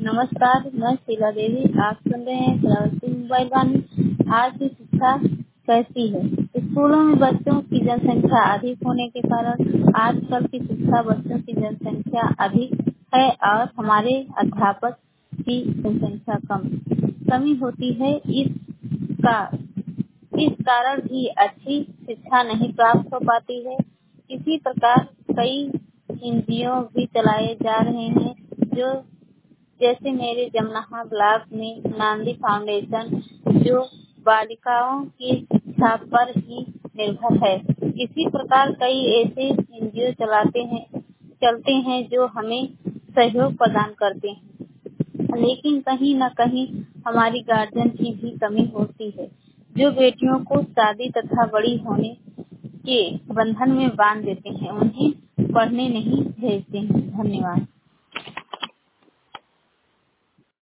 नमस्कार, मैं शीला देवी। आप सुन रहे हैं श्रावस्ती मोबाइल वाणी। आज की शिक्षा कैसी है? स्कूलों में बच्चों की जनसंख्या अधिक होने के कारण आजकल की शिक्षा बच्चों की जनसंख्या अधिक है और हमारे अध्यापक की जनसंख्या कमी होती है। इस कारण भी अच्छी शिक्षा नहीं प्राप्त हो पाती है। इसी प्रकार कई एनजीओ भी चलाए जा रहे हैं जो जैसे मेरे जमनाहा ब्लॉक में नांदी फाउंडेशन, जो बालिकाओं की शिक्षा पर ही निर्भर है। इसी प्रकार कई ऐसे एनजीओ चलते हैं जो हमें सहयोग प्रदान करते हैं, लेकिन कहीं न कहीं हमारी गार्जियन की भी कमी होती है, जो बेटियों को शादी तथा बड़ी होने के बंधन में बांध देते हैं, उन्हें पढ़ने नहीं भेजते हैं। धन्यवाद।